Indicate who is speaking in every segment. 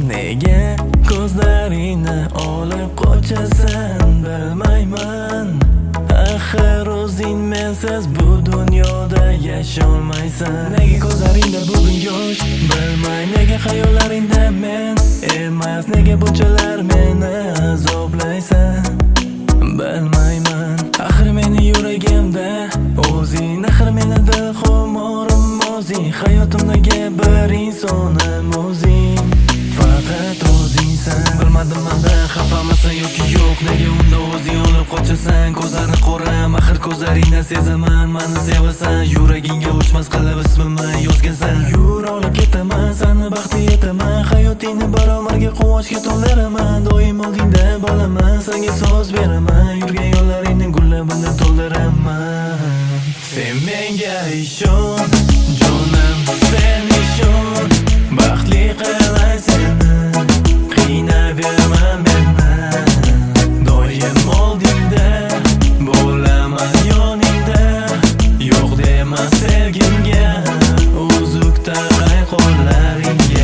Speaker 1: Nega ko'zlaringni olib qochasan bilmayman. Axir o'zing mensiz bu dunyoda yasholmaysan. Nega ko'zlaringda bugun yosh bilmay, nega xayollaringda men emas, nega bunchalar meni azoblaysan bilmayman. Axir meni yuragimda o'zing, axir meni dilxumorim o'zing, hayotimdagi bir insonim o'zing, faqat o'zingsan. Bilmadim manda xafamasan yoki yo'q, nega unda o'zing olib qochasan. Ko'zlarni qo'ram, axir ko'zlaringdan sezaman, meni sevasan. Yuragingga o'chmas qilib ismimni yozgansan. Yur olib ketaman, seni baxtga yetaman, hayotingni barobarga quvonchga to'ldiraman. Doim oldingda bo'laman, senga so'z beraman, yurgan yo'llaringni gullabini to'ldiraman. Sen menga ishon, jonim sen ishon, baxtli qilay seni, qiynaverma meni. Doim oldingda bo'laman, yoningda, yo'q dema sevgimga, uzuk taqay qo'llaringga.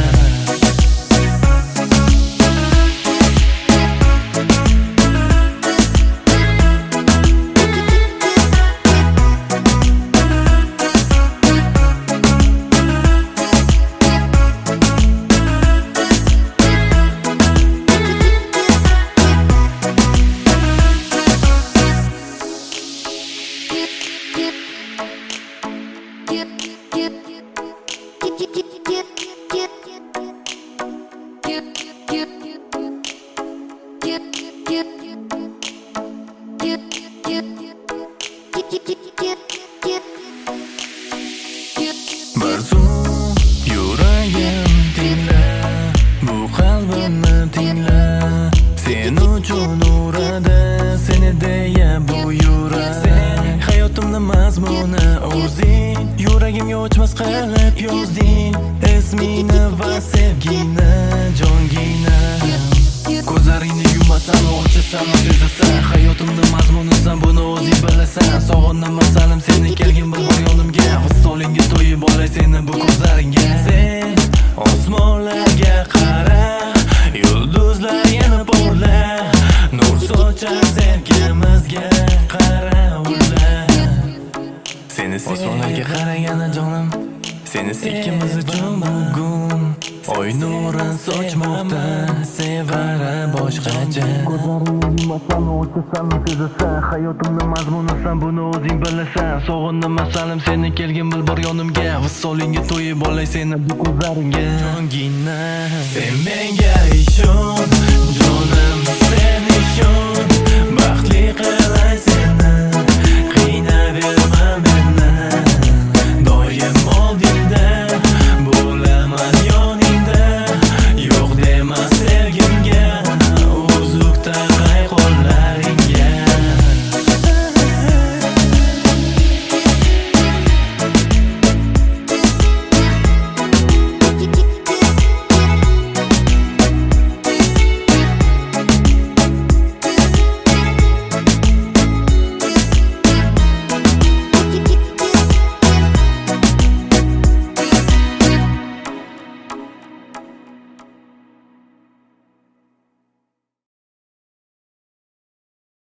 Speaker 1: Bir zum yuragim tingla, bu qalbimni tingla. Sen uchun uradi, seni deya bu yurak. Sen hayotimni mazmuni o'zing, yuragimga o'chmas qilib yozding ismingni va sevgini, jongini. Ko'zlaringni yumasan, ochasan, sezasan, hayotimni mazmunisan, buni o'zing bilasan. Sog'inaman seni kelgin bir bor yonimga, visolingga to'yib olay seni bu ko'zlaringga. Sen osmonlarga qara, yulduzlar yana porla, nur sochar sevgimizga qara ulla. Seni osmonlarga qaragani jonim, seni ikkimiz uchun bugun oy nurin sochmoqda, sevara boshqacha. Ko'zlaringni yumasan, o'chasan, sezasan, hayotimni mazmunisan, buni o'zing bilasan. Sog'inaman seni kelgin bil bor yonimga, visolingga to'yib olay seni bu ko'zlaringga. Jongina